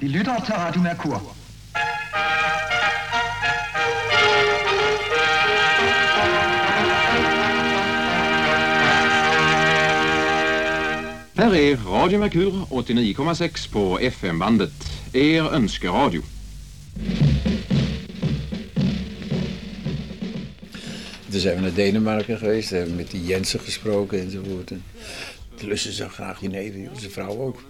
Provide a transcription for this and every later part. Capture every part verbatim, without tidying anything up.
De lytter til Radio Mercur. Här är Radio Mercur åttionio komma sex på F M-bandet, er önskeradio. Toen zijn we naar Denemarken geweest, hebben we met die Jensen gesproken enzovoort. En de lussen zo graag jenever, zijn vrouw ook.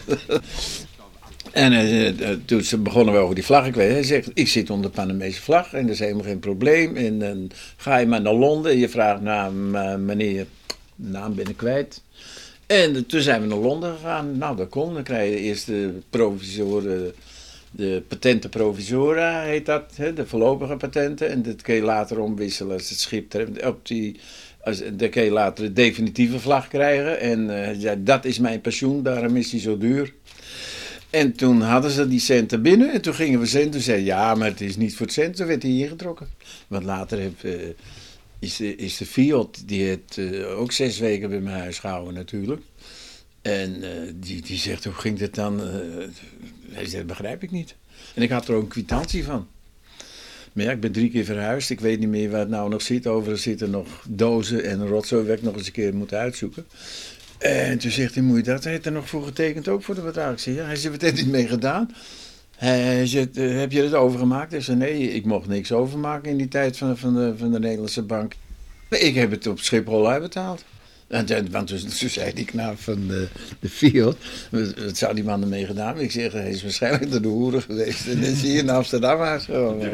En uh, toen begonnen we over die vlag. Ik weet, hij zegt, ik zit onder de Panamese vlag en dat is helemaal geen probleem. En dan ga je maar naar Londen en je vraagt naar uh, meneer, de naam ben ik kwijt. En toen zijn we naar Londen gegaan. Nou, dat kon. Dan krijg je eerst de provisoren, de patenten provisora heet dat, hè, de voorlopige patenten. En dat kun je later omwisselen als het schip treft. Op die, als, dan kun je later de definitieve vlag krijgen. En uh, ja, dat is mijn pensioen, daarom is die zo duur. En toen hadden ze die centen binnen en toen gingen we centen. Toen zei ja, maar het is niet voor het cent. Toen werd hij ingetrokken. Want later heb, uh, is, de, is de Fiat, die heeft uh, ook zes weken bij mijn huis gehouden natuurlijk. En uh, die, die zegt, hoe ging dat dan? Uh, hij zegt, dat begrijp ik niet. En ik had er ook een kwitantie van. Maar ja, ik ben drie keer verhuisd. Ik weet niet meer waar het nou nog zit. Overal zitten nog dozen en rotzooi. Waar ik nog eens een keer moeten uitzoeken. En toen zegt hij, moet je dat? Hij heeft er nog voor getekend, ook voor de bedrag. Ik zeg, ja. Hij zegt, wat heeft hij mee gedaan? Hij zegt, uh, heb je het overgemaakt? Ik zei, nee, ik mocht niks overmaken in die tijd van, van, de, van de Nederlandse bank. Ik heb het op Schiphol uitbetaald. En, want toen, toen zei die knaap van de, de Fiat, wat zou die man ermee gedaan hebben? Ik zeg, hij is waarschijnlijk door de hoeren geweest. En dan zie je in Amsterdam aangekomen.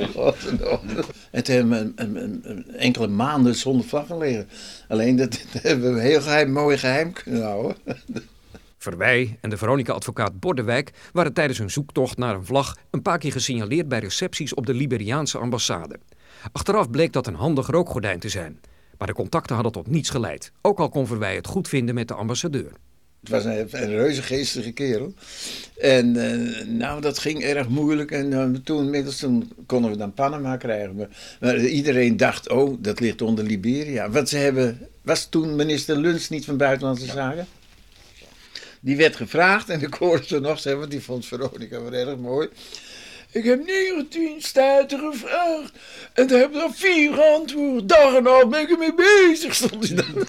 En toen hebben we een, een, een, enkele maanden zonder vlag gelegen. Alleen dat, dat hebben we een heel geheim, mooi geheim kunnen houden. Verwij en de Veronica-advocaat Bordewijk waren tijdens hun zoektocht naar een vlag een paar keer gesignaleerd bij recepties op de Liberiaanse ambassade. Achteraf bleek dat een handig rookgordijn te zijn. Maar de contacten hadden tot niets geleid. Ook al kon Verwij het goed vinden met de ambassadeur. Het was een, een reuze geestige kerel. En uh, nou, dat ging erg moeilijk. En uh, toen, inmiddels toen konden we dan Panama krijgen. Maar, maar iedereen dacht, oh, dat ligt onder Liberia. Want ze hebben, was toen minister Luns niet van Buitenlandse Zaken? Die werd gevraagd en ik hoorde ze nog zeggen, want die vond Veronica wel erg mooi. Ik heb negentien stuiten gevraagd en daar hebben er vier geantwoord. Dag en nacht ben ik ermee bezig, stond hij dan.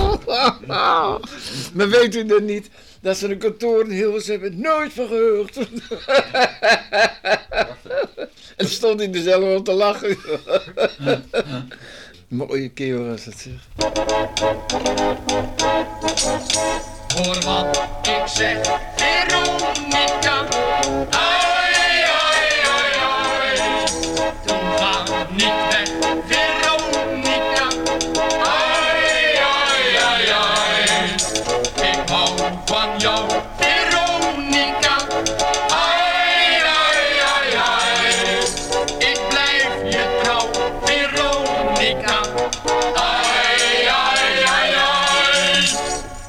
Maar weet u dan niet dat ze een kantoor in Hilversum hebben nooit van gehoord. En stond hij er zelf om te lachen. Mooie kerel was dat, zeg. Hoor wat ik zeg, Veronica. Ai, ai, ai, ai. Toen ga niet weg, Veronica. Ai, ai, ai, ai. Ik hou van jou.